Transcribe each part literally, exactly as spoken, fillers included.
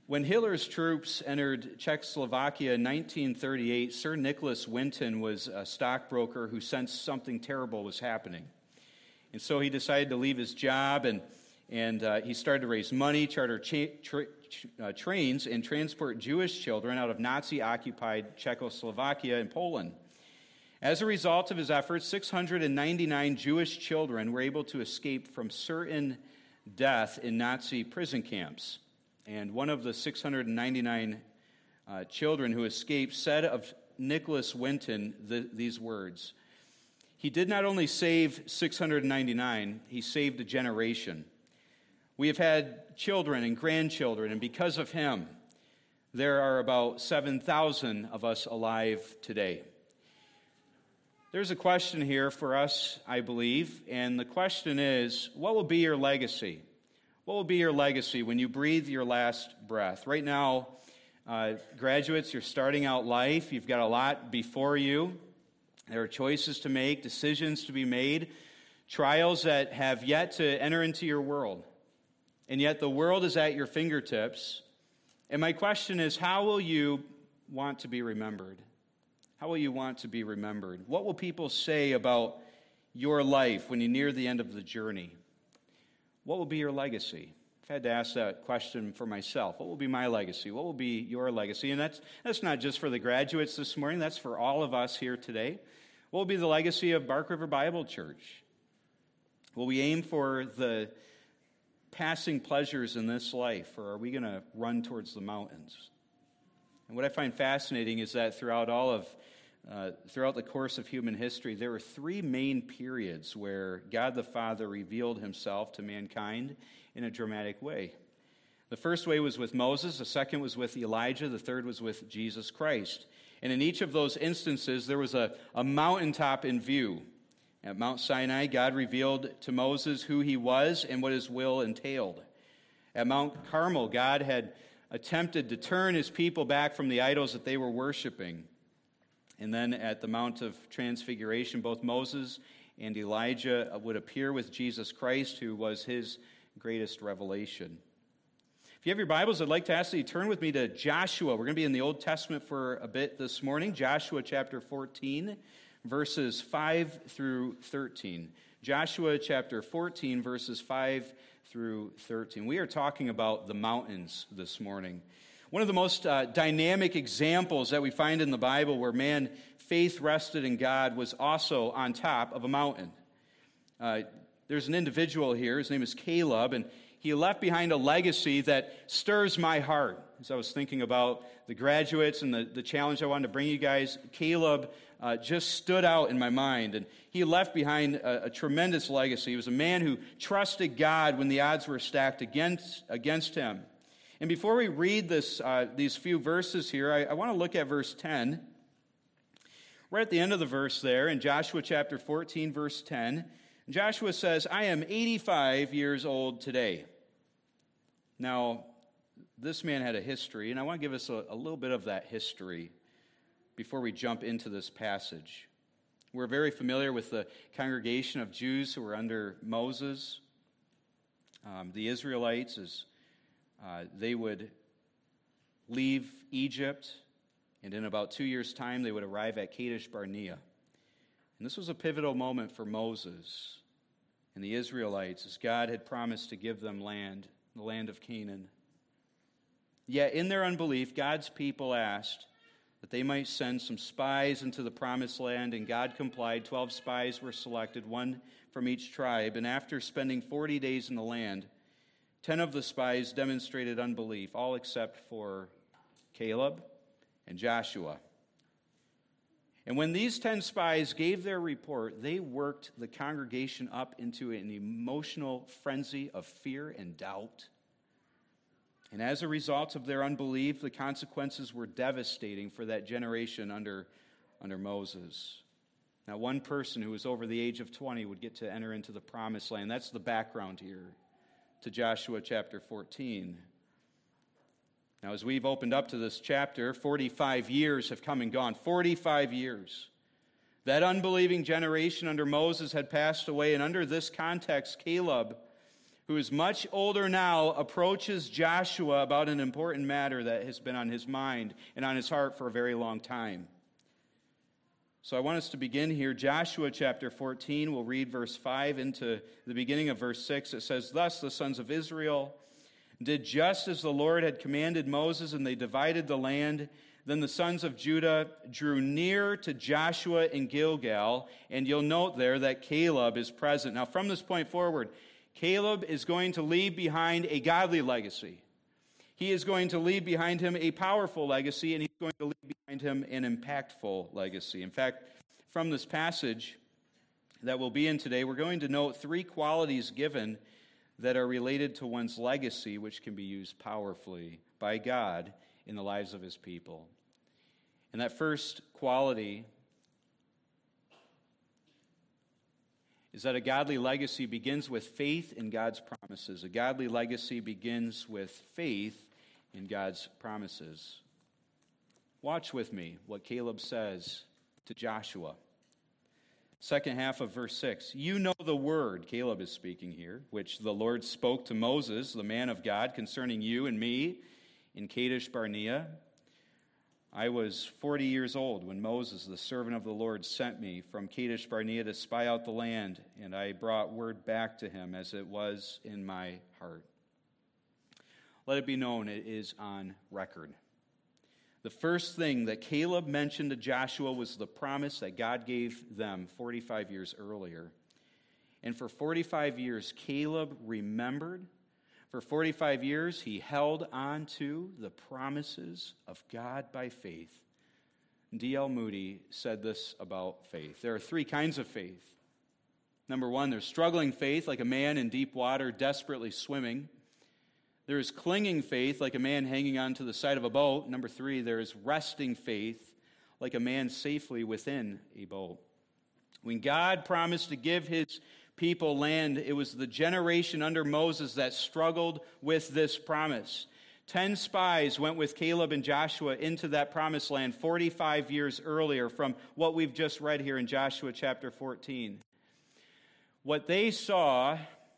When Hitler's troops entered Czechoslovakia in nineteen thirty-eight, Sir Nicholas Winton was a stockbroker who sensed something terrible was happening. And so he decided to leave his job, and, and uh, he started to raise money, charter cha- tra- uh, trains, and transport Jewish children out of Nazi-occupied Czechoslovakia and Poland. As a result of his efforts, six hundred ninety-nine Jewish children were able to escape from certain death in Nazi prison camps. And one of the six hundred ninety-nine uh, children who escaped said of Nicholas Winton the, these words: "He did not only save six hundred ninety-nine, he saved a generation. We have had children and grandchildren, and because of him, there are about seven thousand of us alive today." There's a question here for us, I believe, and the question is, what will be your legacy? What will be your legacy when you breathe your last breath? Right now, uh, graduates, you're starting out life. You've got a lot before you. There are choices to make, decisions to be made, trials that have yet to enter into your world. And yet the world is at your fingertips. And my question is, how will you want to be remembered? How will you want to be remembered? What will people say about your life when you near the end of the journey? What will be your legacy? I've had to ask that question for myself. What will be my legacy? What will be your legacy? And that's that's not just for the graduates this morning. That's for all of us here today. What will be the legacy of Bark River Bible Church? Will we aim for the passing pleasures in this life, or are we going to run towards the mountains? And what I find fascinating is that throughout all of Uh, throughout the course of human history, there were three main periods where God the Father revealed himself to mankind in a dramatic way. The first way was with Moses, the second was with Elijah, the third was with Jesus Christ. And in each of those instances, there was a, a mountaintop in view. At Mount Sinai, God revealed to Moses who he was and what his will entailed. At Mount Carmel, God had attempted to turn his people back from the idols that they were worshiping. And then at the Mount of Transfiguration, both Moses and Elijah would appear with Jesus Christ, who was his greatest revelation. If you have your Bibles, I'd like to ask that you turn with me to Joshua. We're going to be in the Old Testament for a bit this morning. Joshua chapter fourteen, verses five through thirteen. Joshua chapter fourteen, verses five through thirteen. We are talking about the mountains this morning. One of the most uh, dynamic examples that we find in the Bible where man faith rested in God was also on top of a mountain. Uh, there's an individual here, his name is Caleb, and he left behind a legacy that stirs my heart. As I was thinking about the graduates and the, the challenge I wanted to bring you guys, Caleb uh, just stood out in my mind, and he left behind a, a tremendous legacy. He was a man who trusted God when the odds were stacked against, against him. And before we read this, uh, these few verses here, I, I want to look at verse ten. We're at the end of the verse there in Joshua chapter fourteen, verse ten. Joshua says, "I am eighty-five years old today." Now, this man had a history, and I want to give us a, a little bit of that history before we jump into this passage. We're very familiar with the congregation of Jews who were under Moses. Um, the Israelites, as Uh, they would leave Egypt, and in about two years' time, they would arrive at Kadesh Barnea. And this was a pivotal moment for Moses and the Israelites, as God had promised to give them land, the land of Canaan. Yet in their unbelief, God's people asked that they might send some spies into the promised land, and God complied. Twelve spies were selected, one from each tribe, and after spending forty days in the land, Ten of the spies demonstrated unbelief, all except for Caleb and Joshua. And when these ten spies gave their report, they worked the congregation up into an emotional frenzy of fear and doubt. And as a result of their unbelief, the consequences were devastating for that generation under, under Moses. Now, one person who was over the age of twenty would get to enter into the promised land. That's the background here to Joshua chapter fourteen. Now, as we've opened up to this chapter, forty-five years have come and gone. forty-five years. That unbelieving generation under Moses had passed away, and under this context, Caleb who is much older now, approaches Joshua about an important matter that has been on his mind and on his heart for a very long time. So I want us to begin here. Joshua chapter fourteen, we'll read verse five into the beginning of verse six. It says, "Thus the sons of Israel did just as the Lord had commanded Moses, and they divided the land. Then the sons of Judah drew near to Joshua in Gilgal." And you'll note there that Caleb is present. Now from this point forward, Caleb is going to leave behind a godly legacy. He is going to leave behind him a powerful legacy, and he's going to leave behind him an impactful legacy. In fact, from this passage that we'll be in today, we're going to note three qualities given that are related to one's legacy, which can be used powerfully by God in the lives of his people. And that first quality is that a godly legacy begins with faith in God's promises. A godly legacy begins with faith in God's promises. Watch with me what Caleb says to Joshua. Second half of verse six. "You know the word," Caleb is speaking here, "which the Lord spoke to Moses, the man of God, concerning you and me in Kadesh Barnea. I was forty years old when Moses, the servant of the Lord, sent me from Kadesh Barnea to spy out the land, and I brought word back to him as it was in my heart." Let it be known, it is on record. The first thing that Caleb mentioned to Joshua was the promise that God gave them forty-five years earlier. And for forty-five years, Caleb remembered. For forty-five years, he held on to the promises of God by faith. D L Moody said this about faith. There are three kinds of faith. Number one, there's struggling faith, like a man in deep water desperately swimming. There is clinging faith, like a man hanging onto the side of a boat. Number three, there is resting faith, like a man safely within a boat. When God promised to give his people land, it was the generation under Moses that struggled with this promise. Ten spies went with Caleb and Joshua into that promised land forty-five years earlier from what we've just read here in Joshua chapter fourteen. What they saw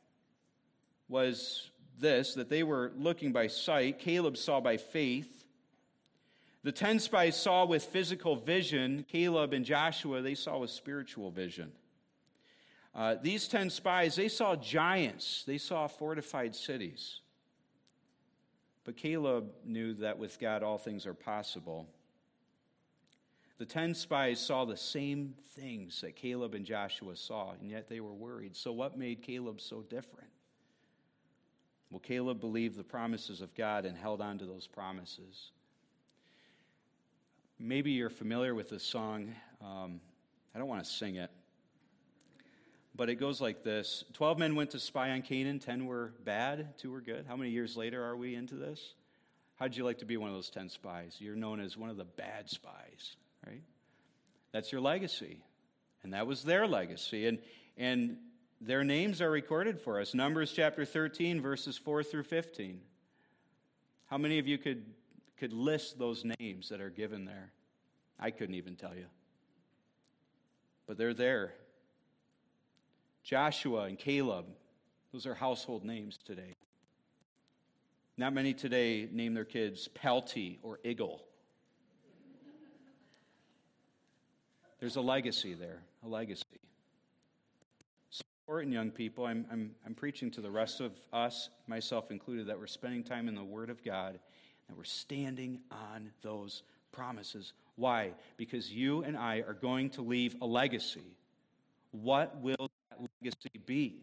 was this, that they were looking by sight. Caleb saw by faith. The ten spies saw with physical vision. Caleb and Joshua, they saw with spiritual vision. Uh, these ten spies, they saw giants. They saw fortified cities. But Caleb knew that with God all things are possible. The ten spies saw the same things that Caleb and Joshua saw, and yet they were worried. So what made Caleb so different? Well, Caleb believed the promises of God and held on to those promises. Maybe you're familiar with this song. Um, I don't want to sing it. But it goes like this. Twelve men went to spy on Canaan. Ten were bad. Two were good. How many years later are we into this? How'd you like to be one of those ten spies? You're known as one of the bad spies, right? That's your legacy. And that was their legacy. And, and their names are recorded for us. Numbers chapter thirteen, verses four through fifteen. How many of you could, could list those names that are given there? I couldn't even tell you. But they're there. Joshua and Caleb, those are household names today. Not many today name their kids Pelty or Eagle. There's a legacy there, a legacy. It's important, young people. I'm, I'm, I'm preaching to the rest of us, myself included, that we're spending time in the Word of God, that we're standing on those promises. Why? Because you and I are going to leave a legacy. What will that legacy be?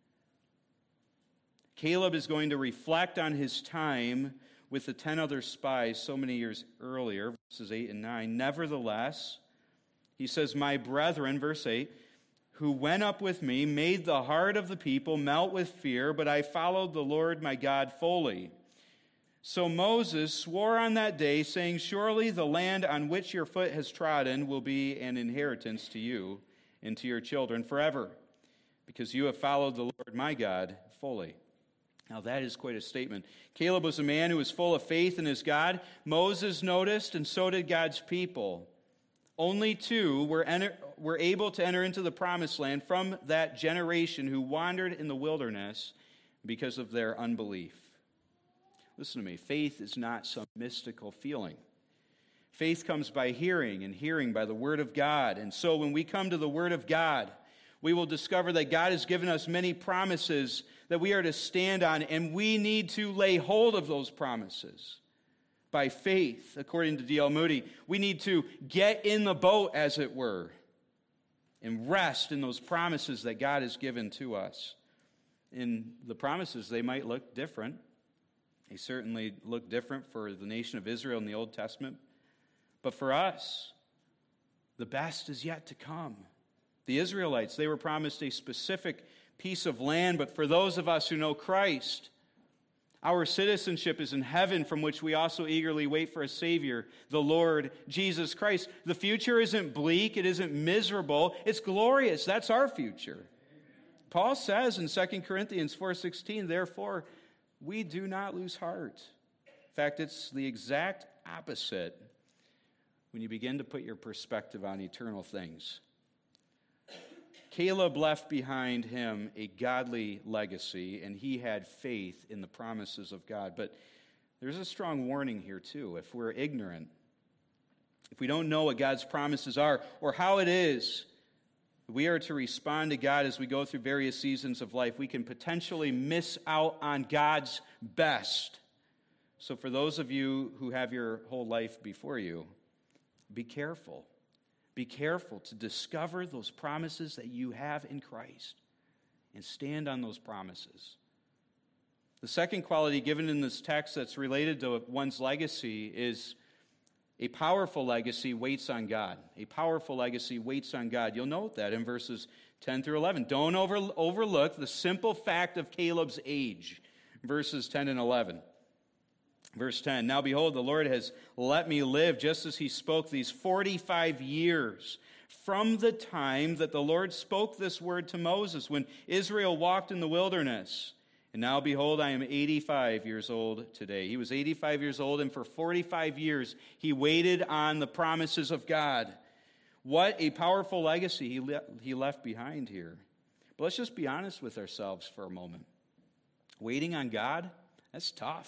Caleb is going to reflect on his time with the ten other spies so many years earlier, verses eight and nine. Nevertheless, he says, "My brethren," verse eight, "who went up with me made the heart of the people melt with fear, but I followed the Lord my God fully. So Moses swore on that day, saying, Surely the land on which your foot has trodden will be an inheritance to you and to your children forever, because you have followed the Lord my God fully." Now that is quite a statement. Caleb was a man who was full of faith in his God. Moses noticed, and so did God's people. Only two were, enter, were able to enter into the promised land from that generation who wandered in the wilderness because of their unbelief. Listen to me, faith is not some mystical feeling. Faith comes by hearing, and hearing by the Word of God. And so when we come to the Word of God, we will discover that God has given us many promises that we are to stand on, and we need to lay hold of those promises by faith, according to D L Moody. We need to get in the boat, as it were, and rest in those promises that God has given to us. In the promises, they might look different. They certainly look different for the nation of Israel in the Old Testament. But for us, the best is yet to come. The Israelites, they were promised a specific piece of land, but for those of us who know Christ, our citizenship is in heaven, from which we also eagerly wait for a Savior, the Lord Jesus Christ. The future isn't bleak, it isn't miserable, it's glorious. That's our future. Paul says in Second Corinthians four sixteen, therefore, we do not lose heart. In fact, it's the exact opposite when you begin to put your perspective on eternal things. Caleb left behind him a godly legacy, and he had faith in the promises of God. But there's a strong warning here, too. If we're ignorant, if we don't know what God's promises are or how it is we are to respond to God as we go through various seasons of life, we can potentially miss out on God's best. So for those of you who have your whole life before you, be careful. Be careful to discover those promises that you have in Christ and stand on those promises. The second quality given in this text that's related to one's legacy is a powerful legacy waits on God. A powerful legacy waits on God. You'll note that in verses ten through eleven. Don't over, overlook the simple fact of Caleb's age. Verses ten and eleven. Verse ten, now behold, the Lord has let me live just as he spoke these forty-five years from the time that the Lord spoke this word to Moses when Israel walked in the wilderness. And now behold, I am eighty-five years old today. He was eighty-five years old, and for forty-five years he waited on the promises of God. What a powerful legacy he, le- he left behind here. But let's just be honest with ourselves for a moment. Waiting on God, that's tough.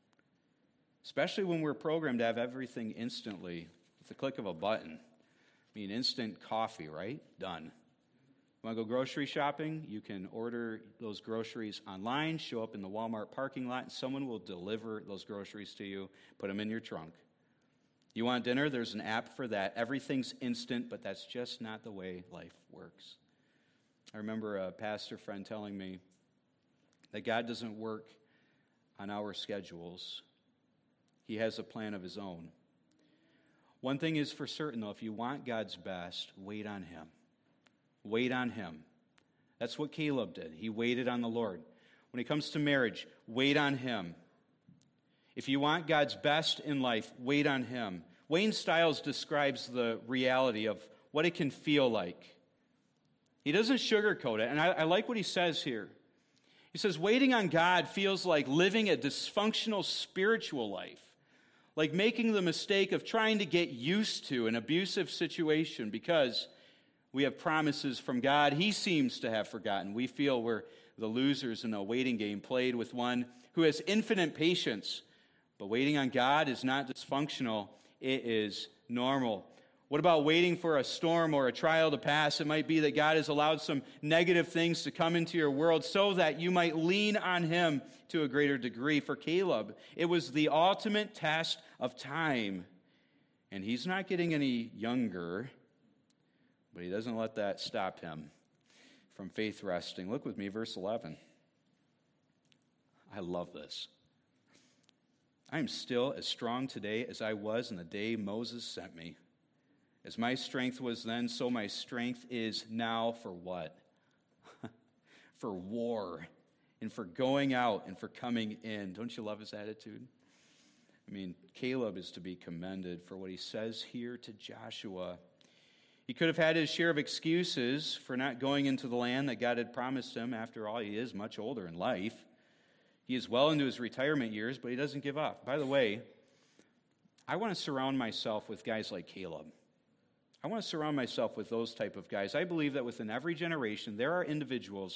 Especially when we're programmed to have everything instantly with the click of a button. I mean, instant coffee, right? Done. Want to go grocery shopping? You can order those groceries online, show up in the Walmart parking lot, and someone will deliver those groceries to you, put them in your trunk. You want dinner? There's an app for that. Everything's instant, but that's just not the way life works. I remember a pastor friend telling me that God doesn't work on our schedules. He has a plan of his own. One thing is for certain, though, if you want God's best, wait on him. Wait on him. That's what Caleb did. He waited on the Lord. When it comes to marriage, wait on him. If you want God's best in life, wait on him. Wayne Stiles describes the reality of what it can feel like. He doesn't sugarcoat it, and I, I like what he says here. He says, waiting on God feels like living a dysfunctional spiritual life. Like making the mistake of trying to get used to an abusive situation because we have promises from God he seems to have forgotten. We feel we're the losers in a waiting game played with one who has infinite patience. But waiting on God is not dysfunctional, it is normal. What about waiting for a storm or a trial to pass? It might be that God has allowed some negative things to come into your world so that you might lean on him to a greater degree. For Caleb, it was the ultimate test of time. And he's not getting any younger, but he doesn't let that stop him from faith resting. Look with me, verse eleven. I love this. I am still as strong today as I was in the day Moses sent me. As my strength was then, so my strength is now for what? For war and for going out and for coming in. Don't you love his attitude? I mean, Caleb is to be commended for what he says here to Joshua. He could have had his share of excuses for not going into the land that God had promised him. After all, he is much older in life. He is well into his retirement years, but he doesn't give up. By the way, I want to surround myself with guys like Caleb. I want to surround myself with those type of guys. I believe that within every generation, there are individuals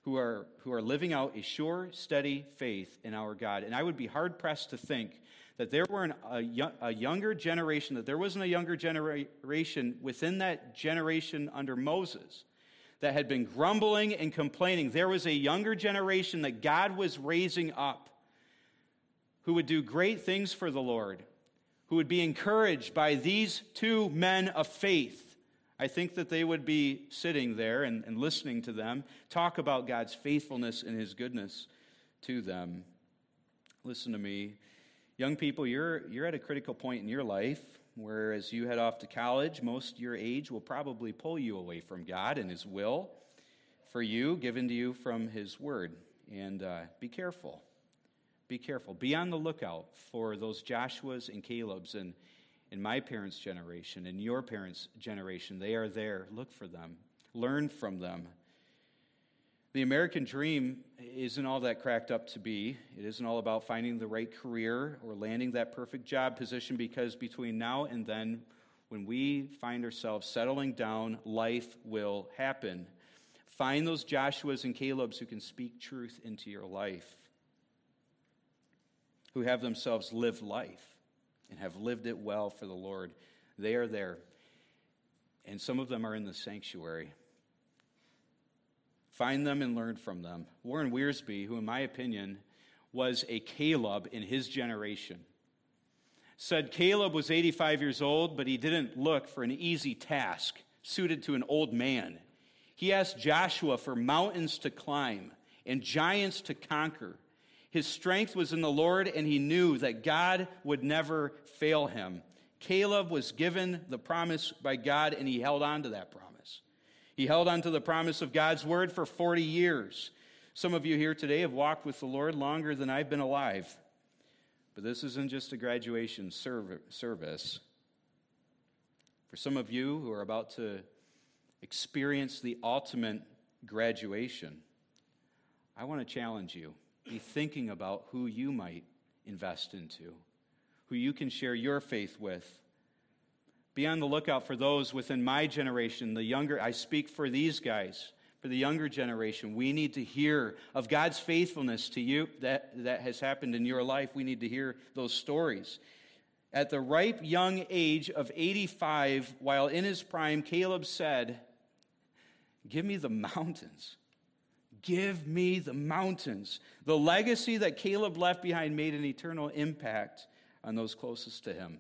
who are, who are living out a sure, steady faith in our God. And I would be hard-pressed to think that there weren't a, young, a younger generation, that there wasn't a younger generation within that generation under Moses that had been grumbling and complaining. There was a younger generation that God was raising up who would do great things for the Lord, who would be encouraged by these two men of faith. I think that they would be sitting there and, and listening to them talk about God's faithfulness and his goodness to them. Listen to me. Young people, you're, you're at a critical point in your life where as you head off to college, most your age will probably pull you away from God and his will for you, given to you from his word. And uh, be careful. Be careful. Be on the lookout for those Joshuas and Calebs and in my parents' generation, in your parents' generation. They are there. Look for them. Learn from them. The American dream isn't all that cracked up to be. It isn't all about finding the right career or landing that perfect job position, because between now and then, when we find ourselves settling down, life will happen. Find those Joshuas and Calebs who can speak truth into your life, who have themselves lived life and have lived it well for the Lord. They are there. And some of them are in the sanctuary. Find them and learn from them. Warren Wiersbe, who in my opinion was a Caleb in his generation, said Caleb was eighty-five years old, but he didn't look for an easy task suited to an old man. He asked Joshua for mountains to climb and giants to conquer. His strength was in the Lord, and he knew that God would never fail him. Caleb was given the promise by God, and he held on to that promise. He held on to the promise of God's word for forty years. Some of you here today have walked with the Lord longer than I've been alive. But this isn't just a graduation service. For some of you who are about to experience the ultimate graduation, I want to challenge you. Be thinking about who you might invest into, who you can share your faith with. Be on the lookout for those within my generation, the younger. I speak for these guys, for the younger generation. We need to hear of God's faithfulness to you that, that has happened in your life. We need to hear those stories. At the ripe young age of eighty-five, while in his prime, Caleb said, "Give me the mountains. Give me the mountains." The legacy that Caleb left behind made an eternal impact on those closest to him.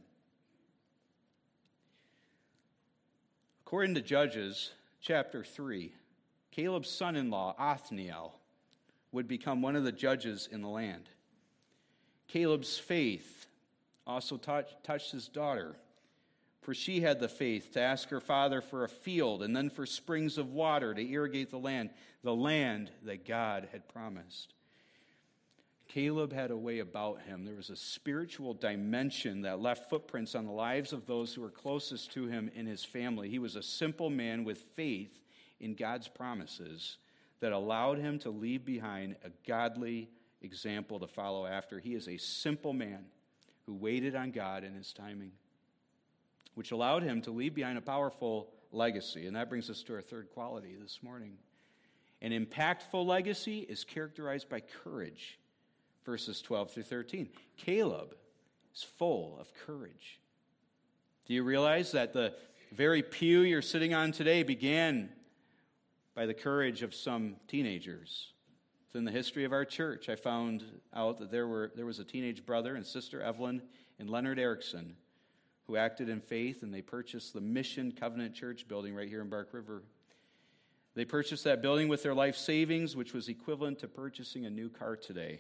According to Judges chapter three, Caleb's son-in-law, Othniel, would become one of the judges in the land. Caleb's faith also touch, touched his daughter, for she had the faith to ask her father for a field and then for springs of water to irrigate the land, the land that God had promised. Caleb had a way about him. There was a spiritual dimension that left footprints on the lives of those who were closest to him in his family. He was a simple man with faith in God's promises that allowed him to leave behind a godly example to follow after. He is a simple man who waited on God in his timing, which allowed him to leave behind a powerful legacy. And that brings us to our third quality this morning. An impactful legacy is characterized by courage. Verses twelve through thirteen. Caleb is full of courage. Do you realize that the very pew you're sitting on today began by the courage of some teenagers? Within the history of our church, I found out that there were there was a teenage brother and sister, Evelyn and Leonard Erickson, who acted in faith, and they purchased the Mission Covenant Church building right here in Bark River. They purchased that building with their life savings, which was equivalent to purchasing a new car today.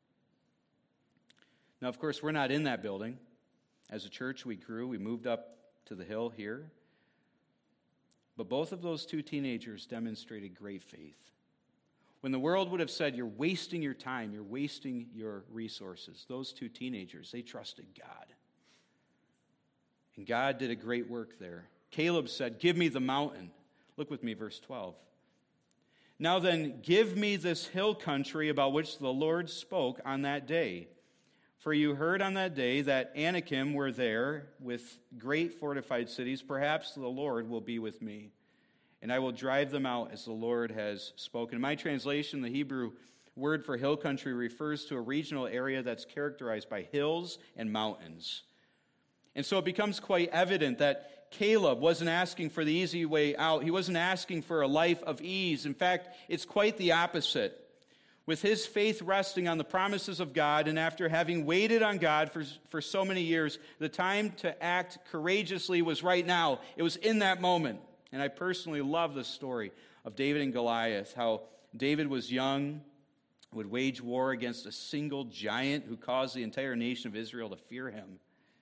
Now, of course, we're not in that building. As a church, we grew. We moved up to the hill here. But both of those two teenagers demonstrated great faith. When the world would have said, "You're wasting your time, you're wasting your resources," those two teenagers, they trusted God. And God did a great work there. Caleb said, "Give me the mountain." Look with me, verse twelve. "Now then, give me this hill country about which the Lord spoke on that day. For you heard on that day that Anakim were there with great fortified cities. Perhaps the Lord will be with me, and I will drive them out as the Lord has spoken. In my translation, the Hebrew word for hill country refers to a regional area that's characterized by hills and mountains. And so it becomes quite evident that Caleb wasn't asking for the easy way out. He wasn't asking for a life of ease. In fact, it's quite the opposite. With his faith resting on the promises of God, and after having waited on God for, for so many years, the time to act courageously was right now. It was in that moment. And I personally love the story of David and Goliath, how David was young, would wage war against a single giant who caused the entire nation of Israel to fear him.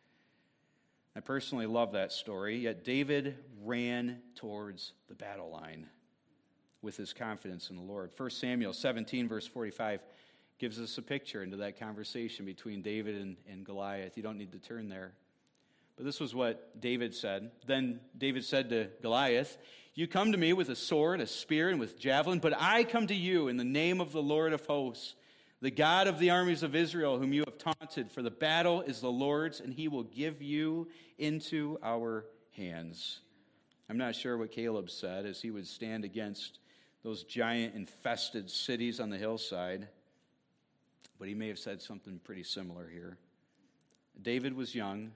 I personally love that story, yet David ran towards the battle line with his confidence in the Lord. First Samuel seventeen, verse forty-five, gives us a picture into that conversation between David and, and Goliath. You don't need to turn there. But this was what David said. Then David said to Goliath, "You come to me with a sword, a spear, and with javelin, but I come to you in the name of the Lord of hosts, the God of the armies of Israel, whom you have taunted, for the battle is the Lord's, and he will give you into our hands." I'm not sure what Caleb said as he would stand against those giant infested cities on the hillside, but he may have said something pretty similar here. David was young.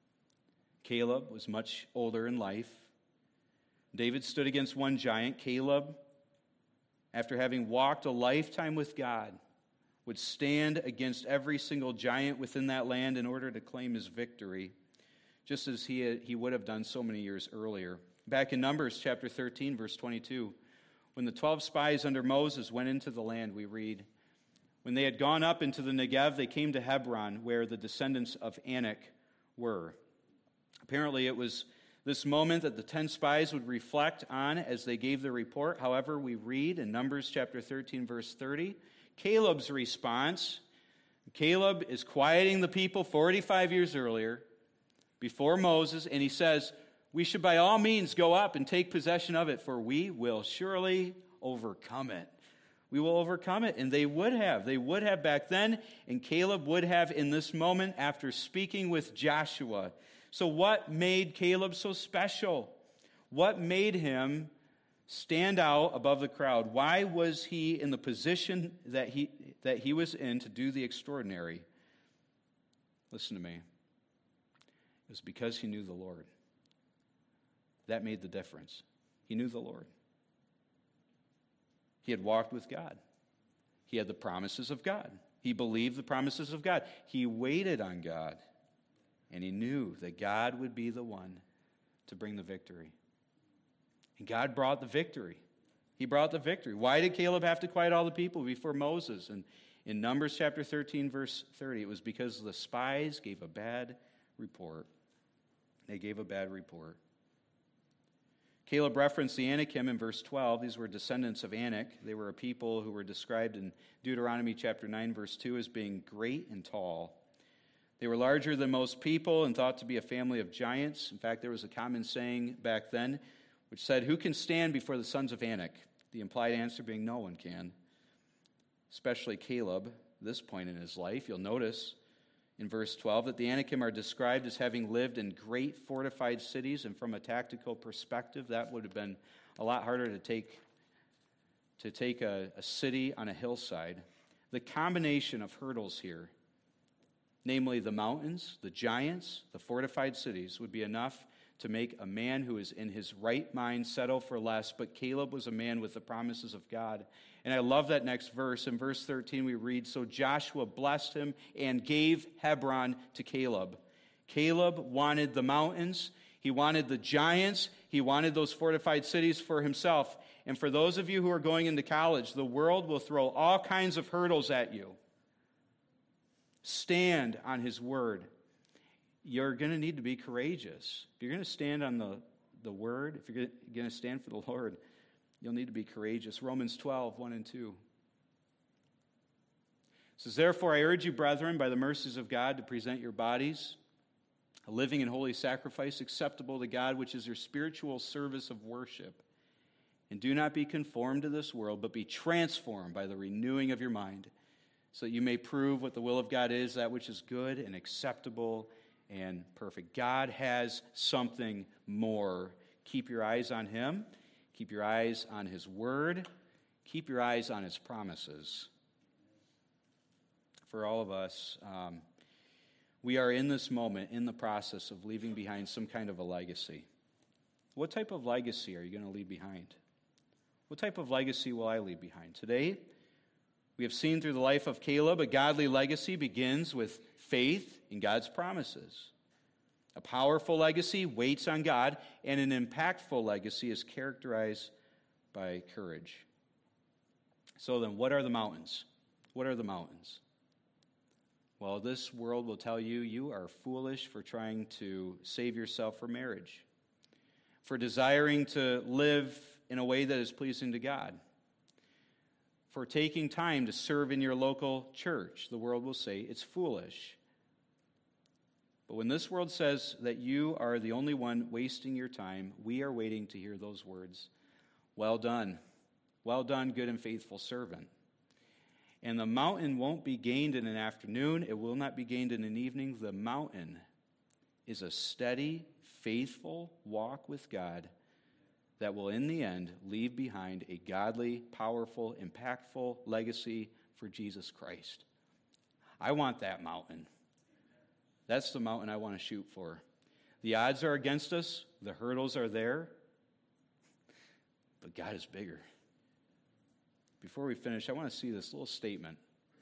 Caleb was much older in life. David stood against one giant. Caleb, after having walked a lifetime with God, would stand against every single giant within that land in order to claim his victory, just as he, had, he would have done so many years earlier. Back in Numbers chapter thirteen, verse twenty-two, when the twelve spies under Moses went into the land, we read, "When they had gone up into the Negev, they came to Hebron, where the descendants of Anak were." Apparently, it was this moment that the ten spies would reflect on as they gave their report. However, we read in Numbers chapter thirteen, verse thirty, Caleb's response. Caleb is quieting the people forty-five years earlier before Moses, and he says, "We should by all means go up and take possession of it, for we will surely overcome it." We will overcome it. And they would have. They would have back then, and Caleb would have in this moment after speaking with Joshua. So what made Caleb so special? What made him stand out above the crowd? Why was he in the position that he that he was in to do the extraordinary? Listen to me. It was because he knew the Lord. That made the difference. He knew the Lord. He had walked with God. He had the promises of God. He believed the promises of God. He waited on God. And he knew that God would be the one to bring the victory. And God brought the victory. He brought the victory. Why did Caleb have to quiet all the people before Moses? And in Numbers chapter thirteen, verse thirty, it was because the spies gave a bad report. They gave a bad report. Caleb referenced the Anakim in verse twelve. These were descendants of Anak. They were a people who were described in Deuteronomy chapter nine, verse two, as being great and tall. They were larger than most people and thought to be a family of giants. In fact, there was a common saying back then which said, "Who can stand before the sons of Anak?" The implied answer being no one can, especially Caleb, at this point in his life. You'll notice in verse twelve that the Anakim are described as having lived in great fortified cities, and from a tactical perspective, that would have been a lot harder to take, to take a, a city on a hillside. The combination of hurdles here, namely the mountains, the giants, the fortified cities, would be enough to make a man who is in his right mind settle for less. But Caleb was a man with the promises of God. And I love that next verse. In verse thirteen we read, "So Joshua blessed him and gave Hebron to Caleb." Caleb wanted the mountains. He wanted the giants. He wanted those fortified cities for himself. And for those of you who are going into college, the world will throw all kinds of hurdles at you. Stand on his word. You're going to need to be courageous. If you're going to stand on the, the word, if you're going to stand for the Lord, you'll need to be courageous. Romans twelve, one and two. It says, "Therefore I urge you, brethren, by the mercies of God, to present your bodies a living and holy sacrifice acceptable to God, which is your spiritual service of worship. And do not be conformed to this world, but be transformed by the renewing of your mind, so that you may prove what the will of God is, that which is good and acceptable and perfect." God has something more. Keep your eyes on him. Keep your eyes on his word. Keep your eyes on his promises. For all of us, um, we are in this moment in the process of leaving behind some kind of a legacy. What type of legacy are you going to leave behind? What type of legacy will I leave behind? Today, we have seen through the life of Caleb, a godly legacy begins with faith in God's promises. A powerful legacy waits on God, and an impactful legacy is characterized by courage. So then, what are the mountains? What are the mountains? Well, this world will tell you you are foolish for trying to save yourself for marriage, for desiring to live in a way that is pleasing to God, for taking time to serve in your local church. The world will say it's foolish. But when this world says that you are the only one wasting your time, we are waiting to hear those words. Well done. Well done, good and faithful servant. And the mountain won't be gained in an afternoon. It will not be gained in an evening. The mountain is a steady, faithful walk with God that will, in the end, leave behind a godly, powerful, impactful legacy for Jesus Christ. I want that mountain. That's the mountain I want to shoot for. The odds are against us. The hurdles are there. But God is bigger. Before we finish, I want to see this little statement.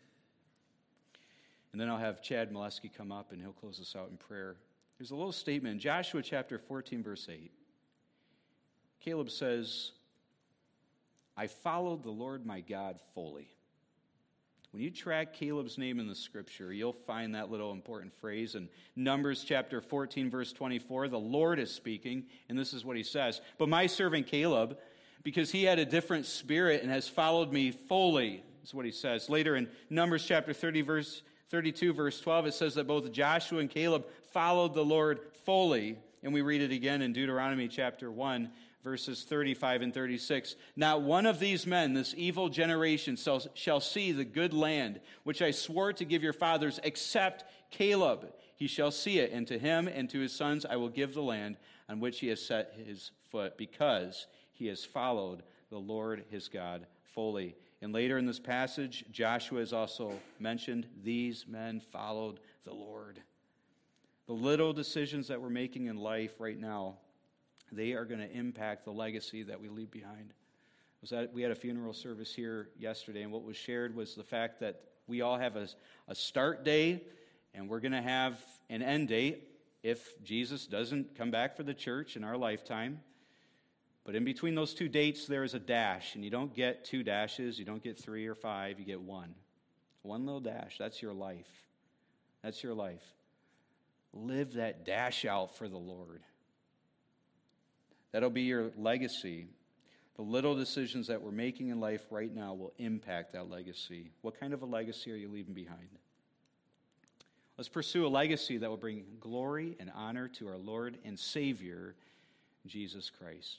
And then I'll have Chad Molesky come up and he'll close us out in prayer. There's a little statement in Joshua chapter fourteen, verse eight. Caleb says, I followed the Lord my God fully. When you track Caleb's name in the scripture, you'll find that little important phrase in Numbers chapter fourteen, verse twenty-four. The Lord is speaking, and this is what he says. But my servant Caleb, because he had a different spirit and has followed me fully, is what he says. Later in Numbers chapter thirty, verse thirty-two, verse twelve, it says that both Joshua and Caleb followed the Lord fully. And we read it again in Deuteronomy chapter one, verses thirty-five and thirty-six. Not one of these men, this evil generation, shall, shall see the good land, which I swore to give your fathers, except Caleb. He shall see it, and to him and to his sons I will give the land on which he has set his foot, because he has followed the Lord his God fully. And later in this passage, Joshua is also mentioned. These men followed the Lord. The little decisions that we're making in life right now, they are going to impact the legacy that we leave behind. Was that we had a funeral service here yesterday, and what was shared was the fact that we all have a, a start day, and we're going to have an end date if Jesus doesn't come back for the church in our lifetime. But in between those two dates, there is a dash, and you don't get two dashes, you don't get three or five, you get one. One little dash. That's your life. That's your life. Live that dash out for the Lord. That'll be your legacy. The little decisions that we're making in life right now will impact that legacy. What kind of a legacy are you leaving behind? Let's pursue a legacy that will bring glory and honor to our Lord and Savior, Jesus Christ.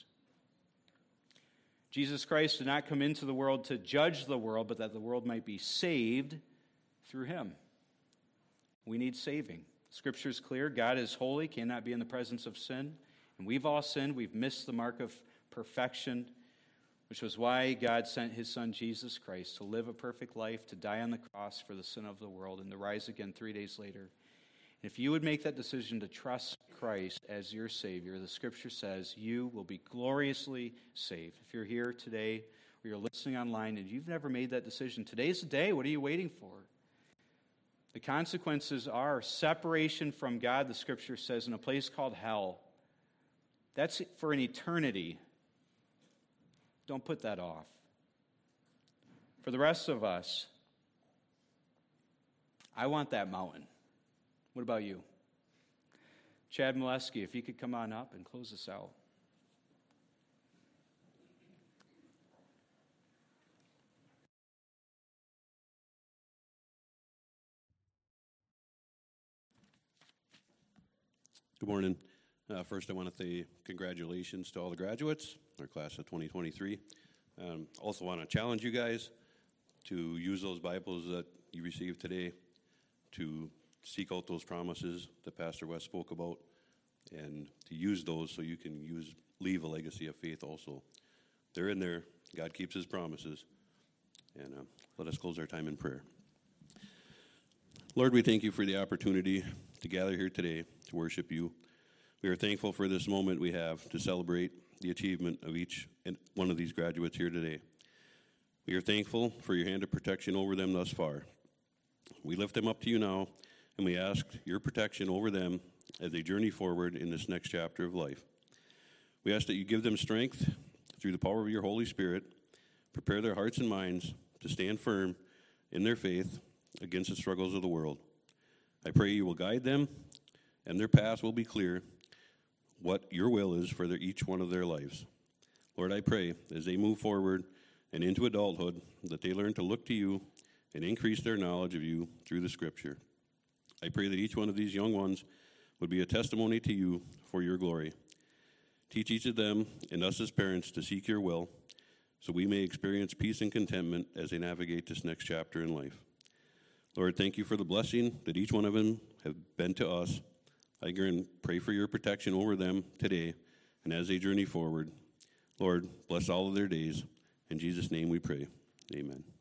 Jesus Christ did not come into the world to judge the world, but that the world might be saved through him. We need saving. Scripture is clear. God is holy, cannot be in the presence of sin. And we've all sinned. We've missed the mark of perfection, which was why God sent his son Jesus Christ to live a perfect life, to die on the cross for the sin of the world, and to rise again three days later. And if you would make that decision to trust Christ as your Savior, the Scripture says you will be gloriously saved. If you're here today or you're listening online and you've never made that decision, today's the day. What are you waiting for? The consequences are separation from God, the Scripture says, in a place called hell. That's for an eternity. Don't put that off. For the rest of us, I want that mountain. What about you? Chad Molesky, if you could come on up and close us out. Good morning. Uh, first, I want to say congratulations to all the graduates, our class of twenty twenty-three. Um, also want to challenge you guys to use those Bibles that you received today to seek out those promises that Pastor West spoke about, and to use those so you can use leave a legacy of faith also. they're in there. God keeps his promises. And uh, let us close our time in prayer. Lord, we thank you for the opportunity to gather here today to worship you. We are thankful for this moment we have to celebrate the achievement of each and one of these graduates here today. We are thankful for your hand of protection over them thus far. We lift them up to you now, and we ask your protection over them as they journey forward in this next chapter of life. We ask that you give them strength through the power of your Holy Spirit, prepare their hearts and minds to stand firm in their faith against the struggles of the world. I pray you will guide them, and their paths will be clear what your will is for their, each one of their lives. Lord, I pray as they move forward and into adulthood that they learn to look to you and increase their knowledge of you through the Scripture. I pray that each one of these young ones would be a testimony to you for your glory. Teach each of them and us as parents to seek your will so we may experience peace and contentment as they navigate this next chapter in life. Lord, thank you for the blessing that each one of them have been to us. I again pray for your protection over them today and as they journey forward. Lord, bless all of their days. In Jesus' name we pray. Amen.